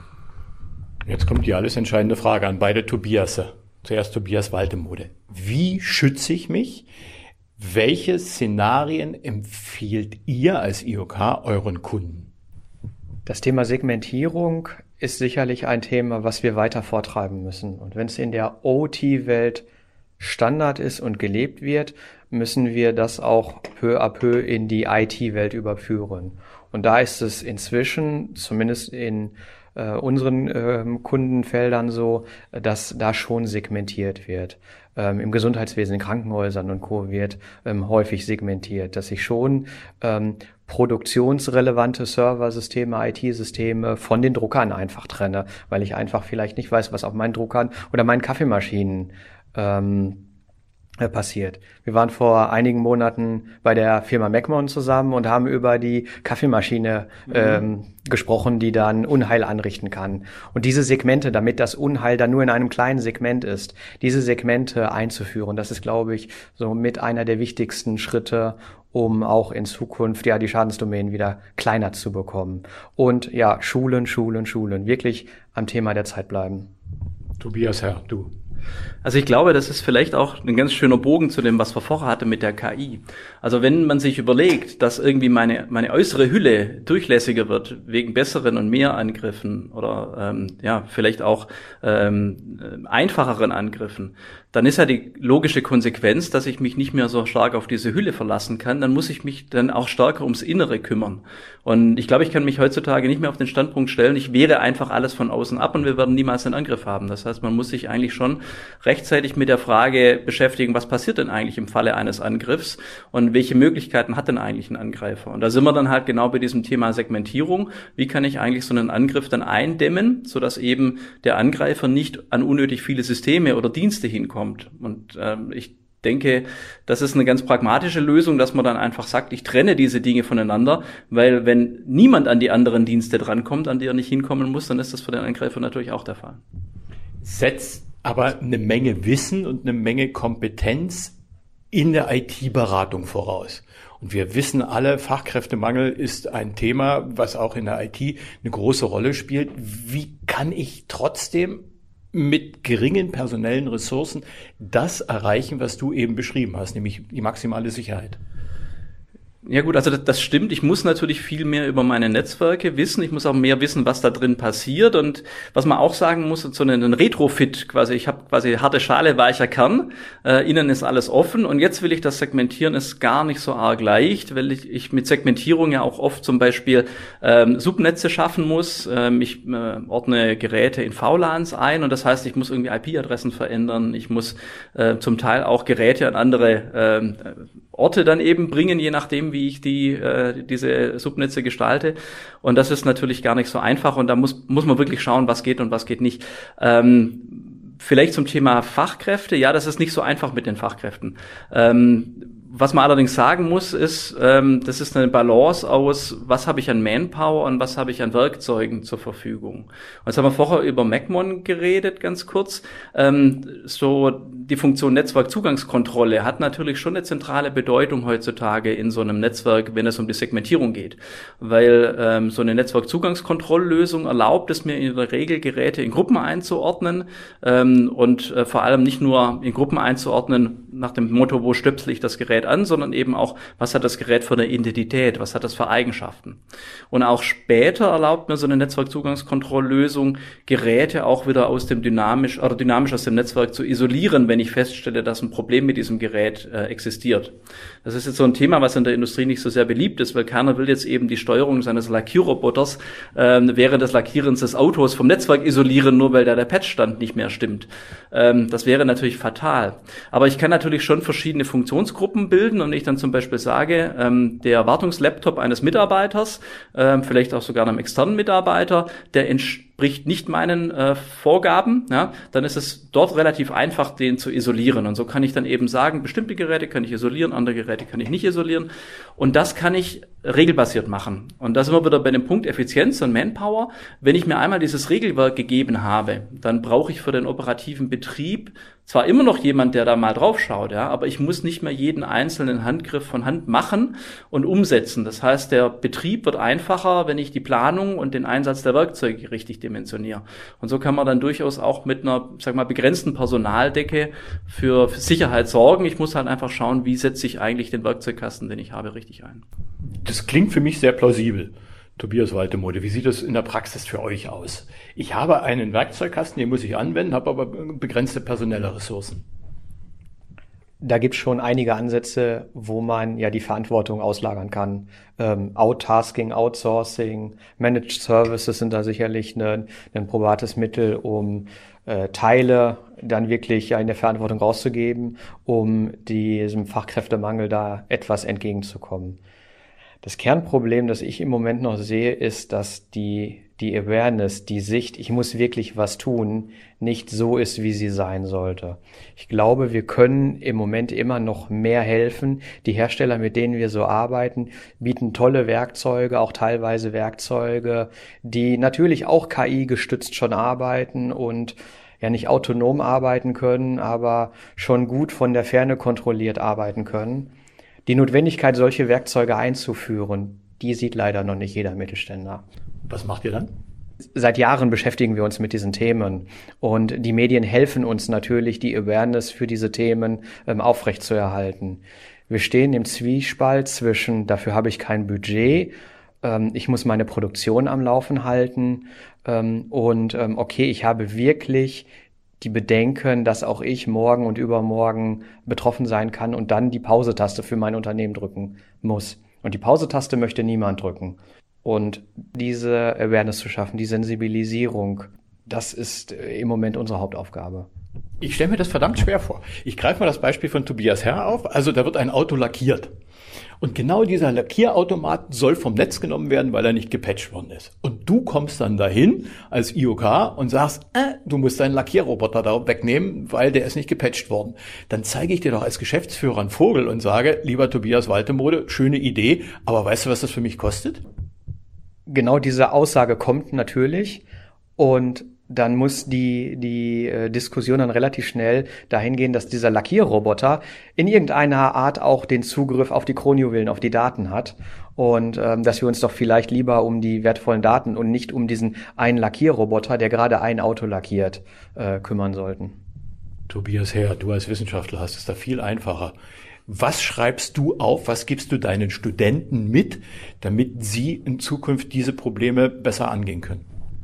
Jetzt kommt die alles entscheidende Frage an beide Tobiasse. Zuerst Tobias Waltemode. Wie schütze ich mich? Welche Szenarien empfiehlt ihr als I O K euren Kunden? Das Thema Segmentierung ist sicherlich ein Thema, was wir weiter vortreiben müssen. Und wenn es in der O T-Welt Standard ist und gelebt wird, müssen wir das auch peu à peu in die I T-Welt überführen. Und da ist es inzwischen, zumindest in äh, unseren äh, Kundenfeldern so, dass da schon segmentiert wird. Ähm, im Gesundheitswesen, in Krankenhäusern und Co. wird ähm, häufig segmentiert, dass ich schon ähm, produktionsrelevante Serversysteme, I T-Systeme von den Druckern einfach trenne, weil ich einfach vielleicht nicht weiß, was auf meinen Druckern oder meinen Kaffeemaschinen ähm, passiert. Wir waren vor einigen Monaten bei der Firma Macmon zusammen und haben über die Kaffeemaschine mhm. ähm, gesprochen, die dann Unheil anrichten kann. Und diese Segmente, damit das Unheil dann nur in einem kleinen Segment ist, diese Segmente einzuführen, das ist, glaube ich, so mit einer der wichtigsten Schritte, um auch in Zukunft ja die Schadensdomänen wieder kleiner zu bekommen. Und ja, Schulen, Schulen, Schulen, wirklich am Thema der Zeit bleiben. Tobias Herr, du. Also ich glaube, das ist vielleicht auch ein ganz schöner Bogen zu dem, was wir vorher hatten mit der K I. Also wenn man sich überlegt, dass irgendwie meine meine äußere Hülle durchlässiger wird wegen besseren und mehr Angriffen oder ähm, ja vielleicht auch ähm, einfacheren Angriffen, dann ist ja die logische Konsequenz, dass ich mich nicht mehr so stark auf diese Hülle verlassen kann. Dann muss ich mich dann auch stärker ums Innere kümmern. Und ich glaube, ich kann mich heutzutage nicht mehr auf den Standpunkt stellen, ich wehre einfach alles von außen ab und wir werden niemals einen Angriff haben. Das heißt, man muss sich eigentlich schon rechtzeitig mit der Frage beschäftigen, was passiert denn eigentlich im Falle eines Angriffs und welche Möglichkeiten hat denn eigentlich ein Angreifer? Und da sind wir dann halt genau bei diesem Thema Segmentierung. Wie kann ich eigentlich so einen Angriff dann eindämmen, sodass eben der Angreifer nicht an unnötig viele Systeme oder Dienste hinkommt? Und ähm, ich denke, das ist eine ganz pragmatische Lösung, dass man dann einfach sagt, ich trenne diese Dinge voneinander, weil wenn niemand an die anderen Dienste drankommt, an die er nicht hinkommen muss, dann ist das für den Angreifer natürlich auch der Fall. Setzt aber eine Menge Wissen und eine Menge Kompetenz in der I T-Beratung voraus. Und wir wissen alle, Fachkräftemangel ist ein Thema, was auch in der I T eine große Rolle spielt. Wie kann ich trotzdem mit geringen personellen Ressourcen das erreichen, was du eben beschrieben hast, nämlich die maximale Sicherheit? Ja gut, also das, das stimmt. Ich muss natürlich viel mehr über meine Netzwerke wissen. Ich muss auch mehr wissen, was da drin passiert. Und was man auch sagen muss, so einen Retrofit quasi. Ich habe quasi harte Schale, weicher Kern. Äh, innen ist alles offen. Und jetzt will ich das segmentieren, ist gar nicht so arg leicht, weil ich, ich mit Segmentierung ja auch oft zum Beispiel ähm, Subnetze schaffen muss. Ähm, ich äh, ordne Geräte in V LANs ein. Und das heißt, ich muss irgendwie I P-Adressen verändern. Ich muss äh, zum Teil auch Geräte an andere äh, Orte dann eben bringen, je nachdem, wie ich die äh, diese Subnetze gestalte. Und das ist natürlich gar nicht so einfach. Und da muss muss man wirklich schauen, was geht und was geht nicht. Ähm, vielleicht zum Thema Fachkräfte. Ja, das ist nicht so einfach mit den Fachkräften. Ähm, Was man allerdings sagen muss, ist, ähm, das ist eine Balance aus, was habe ich an Manpower und was habe ich an Werkzeugen zur Verfügung. Und jetzt haben wir vorher über Macmon geredet, ganz kurz. Ähm, so die Funktion Netzwerkzugangskontrolle hat natürlich schon eine zentrale Bedeutung heutzutage in so einem Netzwerk, wenn es um die Segmentierung geht. Weil ähm, so eine Netzwerkzugangskontrolllösung erlaubt es mir in der Regel, Geräte in Gruppen einzuordnen ähm, und äh, vor allem nicht nur in Gruppen einzuordnen nach dem Motto, wo stöpsel ich das Gerät an, sondern eben auch, was hat das Gerät für eine Identität, was hat das für Eigenschaften. Und auch später erlaubt mir so eine Netzwerkzugangskontrolllösung, Geräte auch wieder aus dem dynamisch oder dynamisch aus dem Netzwerk zu isolieren, wenn ich feststelle, dass ein Problem mit diesem Gerät äh, existiert. Das ist jetzt so ein Thema, was in der Industrie nicht so sehr beliebt ist, weil keiner will jetzt eben die Steuerung seines Lackierroboters äh, während des Lackierens des Autos vom Netzwerk isolieren, nur weil da der Patchstand nicht mehr stimmt. Ähm, das wäre natürlich fatal. Aber ich kann natürlich schon verschiedene Funktionsgruppen bilden und ich dann zum Beispiel sage, ähm, der Wartungslaptop eines Mitarbeiters, ähm, vielleicht auch sogar einem externen Mitarbeiter, der, entspricht nicht meinen äh, Vorgaben, ja, dann ist es dort relativ einfach, den zu isolieren. Und so kann ich dann eben sagen, bestimmte Geräte kann ich isolieren, andere Geräte kann ich nicht isolieren. Und das kann ich regelbasiert machen. Und da sind wir wieder bei dem Punkt Effizienz und Manpower. Wenn ich mir einmal dieses Regelwerk gegeben habe, dann brauche ich für den operativen Betrieb zwar immer noch jemand, der da mal drauf schaut, ja, aber ich muss nicht mehr jeden einzelnen Handgriff von Hand machen und umsetzen. Das heißt, der Betrieb wird einfacher, wenn ich die Planung und den Einsatz der Werkzeuge richtig dimensioniere. Und so kann man dann durchaus auch mit einer, sag mal, begrenzten Personaldecke für, für Sicherheit sorgen. Ich muss halt einfach schauen, wie setze ich eigentlich den Werkzeugkasten, den ich habe, richtig ein. Das klingt für mich sehr plausibel. Tobias Waltemode, wie sieht das in der Praxis für euch aus? Ich habe einen Werkzeugkasten, den muss ich anwenden, habe aber begrenzte personelle Ressourcen. Da gibt es schon einige Ansätze, wo man ja die Verantwortung auslagern kann. Ähm, Outtasking, Outsourcing, Managed Services sind da sicherlich ein probates Mittel, um äh, Teile dann wirklich ja in der Verantwortung rauszugeben, um diesem Fachkräftemangel da etwas entgegenzukommen. Das Kernproblem, das ich im Moment noch sehe, ist, dass die, die Awareness, die Sicht, ich muss wirklich was tun, nicht so ist, wie sie sein sollte. Ich glaube, wir können im Moment immer noch mehr helfen. Die Hersteller, mit denen wir so arbeiten, bieten tolle Werkzeuge, auch teilweise Werkzeuge, die natürlich auch K I-gestützt schon arbeiten und ja nicht autonom arbeiten können, aber schon gut von der Ferne kontrolliert arbeiten können. Die Notwendigkeit, solche Werkzeuge einzuführen, die sieht leider noch nicht jeder Mittelständler. Was macht ihr dann? Seit Jahren beschäftigen wir uns mit diesen Themen und die Medien helfen uns natürlich, die Awareness für diese Themen ähm, aufrechtzuerhalten. Wir stehen im Zwiespalt zwischen, dafür habe ich kein Budget, ähm, ich muss meine Produktion am Laufen halten ähm, und ähm, okay, ich habe wirklich die Bedenken, dass auch ich morgen und übermorgen betroffen sein kann und dann die Pause-Taste für mein Unternehmen drücken muss. Und die Pause-Taste möchte niemand drücken. Und diese Awareness zu schaffen, die Sensibilisierung, das ist im Moment unsere Hauptaufgabe. Ich stelle mir das verdammt schwer vor. Ich greife mal das Beispiel von Tobias Herr auf. Also da wird ein Auto lackiert. Und genau dieser Lackierautomat soll vom Netz genommen werden, weil er nicht gepatcht worden ist. Und du kommst dann dahin als I O K und sagst, äh, du musst deinen Lackierroboter da wegnehmen, weil der ist nicht gepatcht worden. Dann zeige ich dir doch als Geschäftsführer einen Vogel und sage, lieber Tobias Waltemode, schöne Idee, aber weißt du, was das für mich kostet? Genau diese Aussage kommt natürlich und dann muss die die äh, Diskussion dann relativ schnell dahin gehen, dass dieser Lackierroboter in irgendeiner Art auch den Zugriff auf die Kronjuwelen, auf die Daten hat und ähm, dass wir uns doch vielleicht lieber um die wertvollen Daten und nicht um diesen einen Lackierroboter, der gerade ein Auto lackiert, äh, kümmern sollten. Tobias Herr, du als Wissenschaftler hast es da viel einfacher. Was schreibst du auf, was gibst du deinen Studenten mit, damit sie in Zukunft diese Probleme besser angehen können?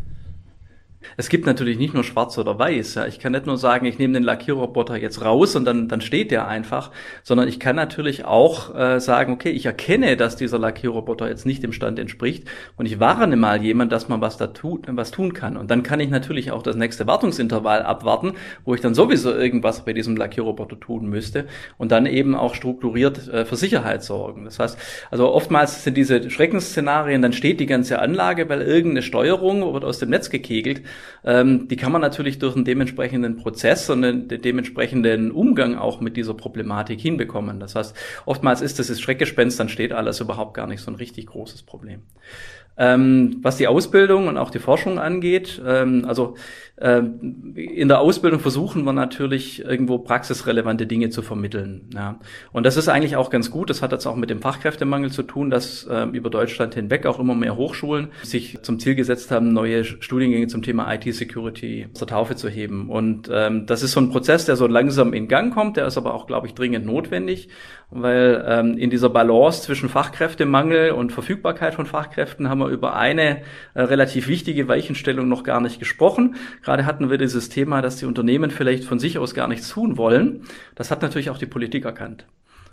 Es gibt natürlich nicht nur schwarz oder weiß. Ja. Ich kann nicht nur sagen, ich nehme den Lackierroboter jetzt raus und dann dann steht der einfach, sondern ich kann natürlich auch äh, sagen, okay, ich erkenne, dass dieser Lackierroboter jetzt nicht dem Stand entspricht und ich warne mal jemand, dass man was da tut, was tun kann. Und dann kann ich natürlich auch das nächste Wartungsintervall abwarten, wo ich dann sowieso irgendwas bei diesem Lackierroboter tun müsste und dann eben auch strukturiert äh, für Sicherheit sorgen. Das heißt, also oftmals sind diese Schreckensszenarien, dann steht die ganze Anlage, weil irgendeine Steuerung wird aus dem Netz gekegelt. Ähm, die kann man natürlich durch einen dementsprechenden Prozess und einen dementsprechenden Umgang auch mit dieser Problematik hinbekommen. Das heißt, oftmals ist das das Schreckgespenst, dann steht alles überhaupt gar nicht so ein richtig großes Problem. Ähm, was die Ausbildung und auch die Forschung angeht, ähm, also ähm, in der Ausbildung versuchen wir natürlich irgendwo praxisrelevante Dinge zu vermitteln. Ja. Und das ist eigentlich auch ganz gut. Das hat jetzt auch mit dem Fachkräftemangel zu tun, dass äh, über Deutschland hinweg auch immer mehr Hochschulen sich zum Ziel gesetzt haben, neue Studiengänge zum Thema I T-Security zur Taufe zu heben. Und ähm, das ist so ein Prozess, der so langsam in Gang kommt. Der ist aber auch, glaube ich, dringend notwendig, weil ähm, in dieser Balance zwischen Fachkräftemangel und Verfügbarkeit von Fachkräften haben wir über eine äh, relativ wichtige Weichenstellung noch gar nicht gesprochen. Gerade hatten wir dieses Thema, dass die Unternehmen vielleicht von sich aus gar nichts tun wollen. Das hat natürlich auch die Politik erkannt.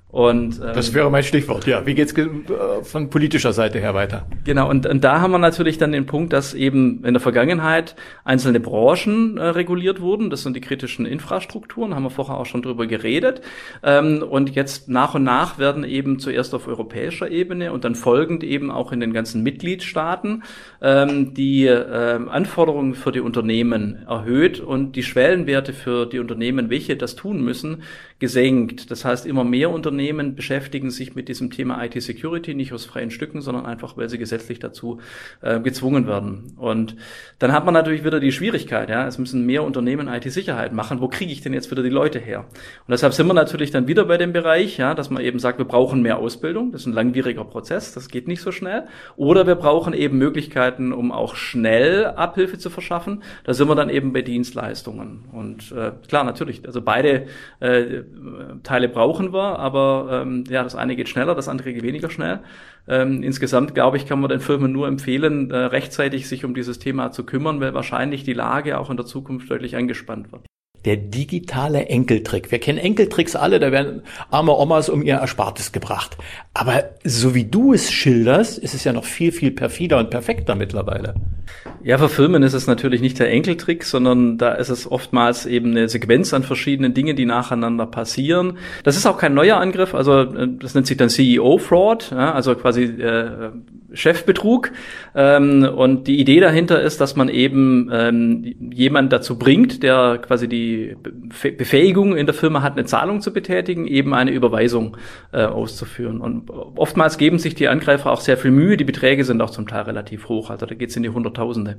Und, ähm, das wäre mein Stichwort, ja. Wie geht's von politischer Seite her weiter? Genau, und, und da haben wir natürlich dann den Punkt, dass eben in der Vergangenheit einzelne Branchen äh, reguliert wurden. Das sind die kritischen Infrastrukturen, haben wir vorher auch schon drüber geredet. Ähm, und jetzt nach und nach werden eben zuerst auf europäischer Ebene und dann folgend eben auch in den ganzen Mitgliedstaaten ähm, die äh, Anforderungen für die Unternehmen erhöht und die Schwellenwerte für die Unternehmen, welche das tun müssen, gesenkt. Das heißt, immer mehr Unternehmen beschäftigen sich mit diesem Thema I T-Security, nicht aus freien Stücken, sondern einfach, weil sie gesetzlich dazu äh, gezwungen werden. Und dann hat man natürlich wieder die Schwierigkeit, ja, es müssen mehr Unternehmen I T-Sicherheit machen. Wo kriege ich denn jetzt wieder die Leute her? Und deshalb sind wir natürlich dann wieder bei dem Bereich, ja, dass man eben sagt, wir brauchen mehr Ausbildung. Das ist ein langwieriger Prozess, das geht nicht so schnell. Oder wir brauchen eben Möglichkeiten, um auch schnell Abhilfe zu verschaffen. Da sind wir dann eben bei Dienstleistungen. Und äh, klar, natürlich, also beide äh, Teile brauchen wir, aber ähm, ja, das eine geht schneller, das andere geht weniger schnell. Ähm, insgesamt, glaube ich, kann man den Firmen nur empfehlen, äh, rechtzeitig sich um dieses Thema zu kümmern, weil wahrscheinlich die Lage auch in der Zukunft deutlich angespannt wird. Der digitale Enkeltrick. Wir kennen Enkeltricks alle, da werden arme Omas um ihr Erspartes gebracht. Aber so wie du es schilderst, ist es ja noch viel, viel perfider und perfekter mittlerweile. Ja, für Firmen ist es natürlich nicht der Enkeltrick, sondern da ist es oftmals eben eine Sequenz an verschiedenen Dingen, die nacheinander passieren. Das ist auch kein neuer Angriff, also das nennt sich dann C E O-Fraud, ja, also quasi äh, Chefbetrug. Ähm, und die Idee dahinter ist, dass man eben ähm, jemand dazu bringt, der quasi die Befähigung in der Firma hat, eine Zahlung zu betätigen, eben eine Überweisung äh, auszuführen. Und oftmals geben sich die Angreifer auch sehr viel Mühe. Die Beträge sind auch zum Teil relativ hoch, also da geht's in die Hunderttausende.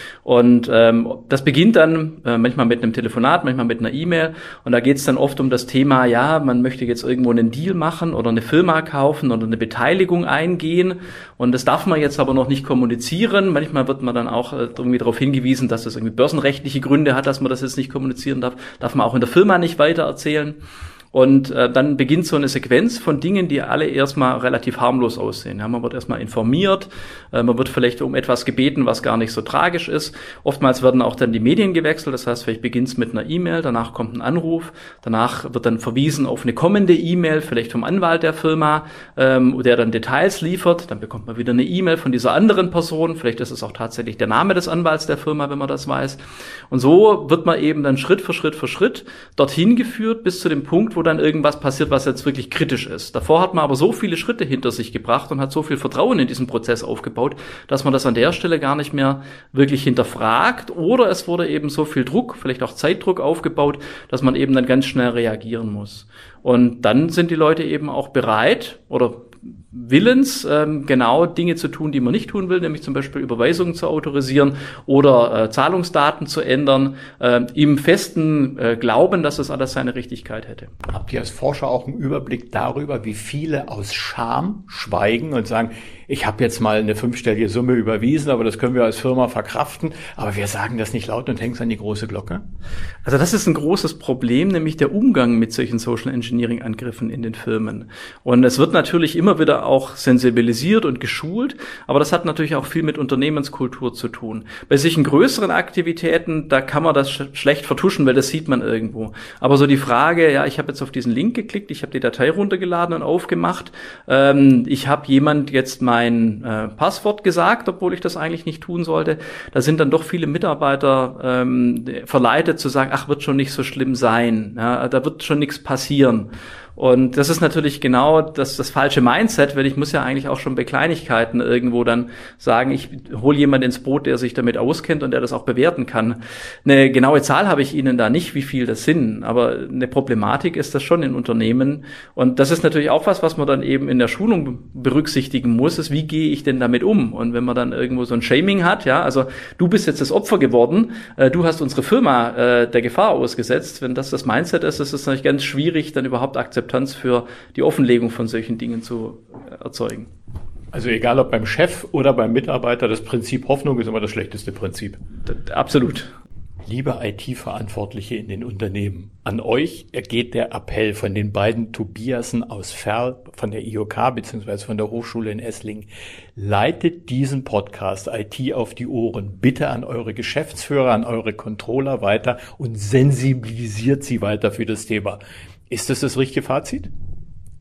Und ähm, das beginnt dann äh, manchmal mit einem Telefonat, manchmal mit einer E-Mail. Und da geht's dann oft um das Thema, ja, man möchte jetzt irgendwo einen Deal machen oder eine Firma kaufen oder eine Beteiligung eingehen. Und das darf man jetzt aber noch nicht kommunizieren. Manchmal wird man dann auch äh, irgendwie darauf hingewiesen, dass das irgendwie börsenrechtliche Gründe hat, dass man das jetzt nicht kommunizieren darf. Darf man auch in der Firma nicht weiter erzählen. Und äh, dann beginnt so eine Sequenz von Dingen, die alle erstmal relativ harmlos aussehen. Ja, man wird erstmal informiert, äh, man wird vielleicht um etwas gebeten, was gar nicht so tragisch ist. Oftmals werden auch dann die Medien gewechselt, das heißt, vielleicht beginnt es mit einer E-Mail, danach kommt ein Anruf, danach wird dann verwiesen auf eine kommende E-Mail, vielleicht vom Anwalt der Firma, ähm, der dann Details liefert. Dann bekommt man wieder eine E-Mail von dieser anderen Person, vielleicht ist es auch tatsächlich der Name des Anwalts der Firma, wenn man das weiß. Und so wird man eben dann Schritt für Schritt für Schritt dorthin geführt, bis zu dem Punkt, wo dann irgendwas passiert, was jetzt wirklich kritisch ist. Davor hat man aber so viele Schritte hinter sich gebracht und hat so viel Vertrauen in diesen Prozess aufgebaut, dass man das an der Stelle gar nicht mehr wirklich hinterfragt, oder es wurde eben so viel Druck, vielleicht auch Zeitdruck aufgebaut, dass man eben dann ganz schnell reagieren muss. Und dann sind die Leute eben auch bereit oder willens, ähm, genau Dinge zu tun, die man nicht tun will, nämlich zum Beispiel Überweisungen zu autorisieren oder äh, Zahlungsdaten zu ändern, äh, im festen äh, Glauben, dass das alles seine Richtigkeit hätte. Habt ihr als Forscher auch einen Überblick darüber, wie viele aus Scham schweigen und sagen, ich habe jetzt mal eine fünfstellige Summe überwiesen, aber das können wir als Firma verkraften, aber wir sagen das nicht laut und hängen es an die große Glocke? Also das ist ein großes Problem, nämlich der Umgang mit solchen Social Engineering Angriffen in den Firmen. Und es wird natürlich immer wieder auch sensibilisiert und geschult, aber das hat natürlich auch viel mit Unternehmenskultur zu tun. Bei solchen größeren Aktivitäten, da kann man das sch- schlecht vertuschen, weil das sieht man irgendwo. Aber so die Frage, ja, ich habe jetzt auf diesen Link geklickt, ich habe die Datei runtergeladen und aufgemacht, ähm, ich habe jemand jetzt mein äh, Passwort gesagt, obwohl ich das eigentlich nicht tun sollte, da sind dann doch viele Mitarbeiter ähm, verleitet zu sagen, ach, wird schon nicht so schlimm sein, ja, da wird schon nichts passieren. Und das ist natürlich genau das, das falsche Mindset, weil ich muss ja eigentlich auch schon bei Kleinigkeiten irgendwo dann sagen, ich hole jemanden ins Boot, der sich damit auskennt und der das auch bewerten kann. Eine genaue Zahl habe ich Ihnen da nicht, wie viel das sind, aber eine Problematik ist das schon in Unternehmen. Und das ist natürlich auch was, was man dann eben in der Schulung berücksichtigen muss, ist, wie gehe ich denn damit um? Und wenn man dann irgendwo so ein Shaming hat, ja, also du bist jetzt das Opfer geworden, äh, du hast unsere Firma äh, der Gefahr ausgesetzt, wenn das das Mindset ist, ist es natürlich ganz schwierig, dann überhaupt Akzeptanz für die Offenlegung von solchen Dingen zu erzeugen. Also egal ob beim Chef oder beim Mitarbeiter, das Prinzip Hoffnung ist immer das schlechteste Prinzip. Absolut. Liebe I T-Verantwortliche in den Unternehmen, an euch ergeht der Appell von den beiden Tobiasen aus Verl, von der I O K bzw. von der Hochschule in Esslingen. Leitet diesen Podcast I T auf die Ohren bitte an eure Geschäftsführer, an eure Controller weiter und sensibilisiert sie weiter für das Thema. Ist das das richtige Fazit?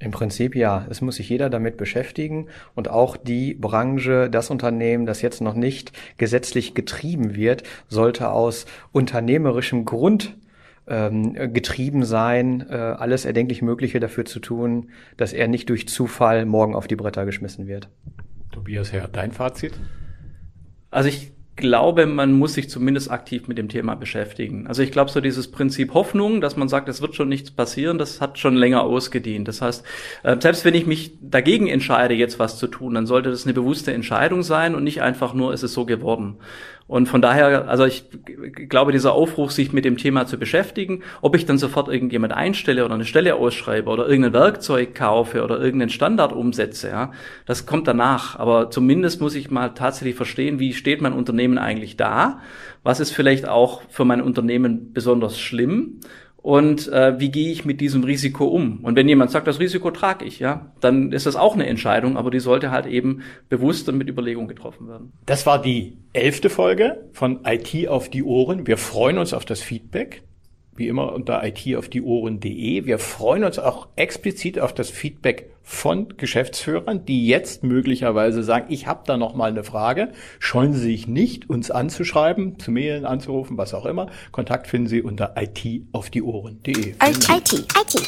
Im Prinzip ja. Es muss sich jeder damit beschäftigen und auch die Branche, das Unternehmen, das jetzt noch nicht gesetzlich getrieben wird, sollte aus unternehmerischem Grund ähm, getrieben sein, äh, alles erdenklich Mögliche dafür zu tun, dass er nicht durch Zufall morgen auf die Bretter geschmissen wird. Tobias Herr, dein Fazit? Also ich glaube, man muss sich zumindest aktiv mit dem Thema beschäftigen. Also ich glaube, so dieses Prinzip Hoffnung, dass man sagt, es wird schon nichts passieren, das hat schon länger ausgedient. Das heißt, selbst wenn ich mich dagegen entscheide, jetzt was zu tun, dann sollte das eine bewusste Entscheidung sein und nicht einfach nur, es ist so geworden. Und von daher, also ich glaube, dieser Aufruf, sich mit dem Thema zu beschäftigen, ob ich dann sofort irgendjemand einstelle oder eine Stelle ausschreibe oder irgendein Werkzeug kaufe oder irgendeinen Standard umsetze, ja, das kommt danach. Aber zumindest muss ich mal tatsächlich verstehen, wie steht mein Unternehmen eigentlich da? Was ist vielleicht auch für mein Unternehmen besonders schlimm? Und äh, wie gehe ich mit diesem Risiko um? Und wenn jemand sagt, das Risiko trage ich, ja, dann ist das auch eine Entscheidung, aber die sollte halt eben bewusst und mit Überlegung getroffen werden. Das war die elfte Folge von I T auf die Ohren. Wir freuen uns auf das Feedback, wie immer unter I T auf die Ohren punkt de. Wir freuen uns auch explizit auf das Feedback von Geschäftsführern, die jetzt möglicherweise sagen, ich habe da noch mal eine Frage. Scheuen Sie sich nicht, uns anzuschreiben, zu mailen, anzurufen, was auch immer. Kontakt finden Sie unter I T auf die Ohren punkt de. I T. I T. I T.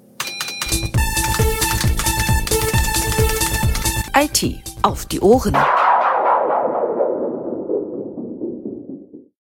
I T auf die Ohren.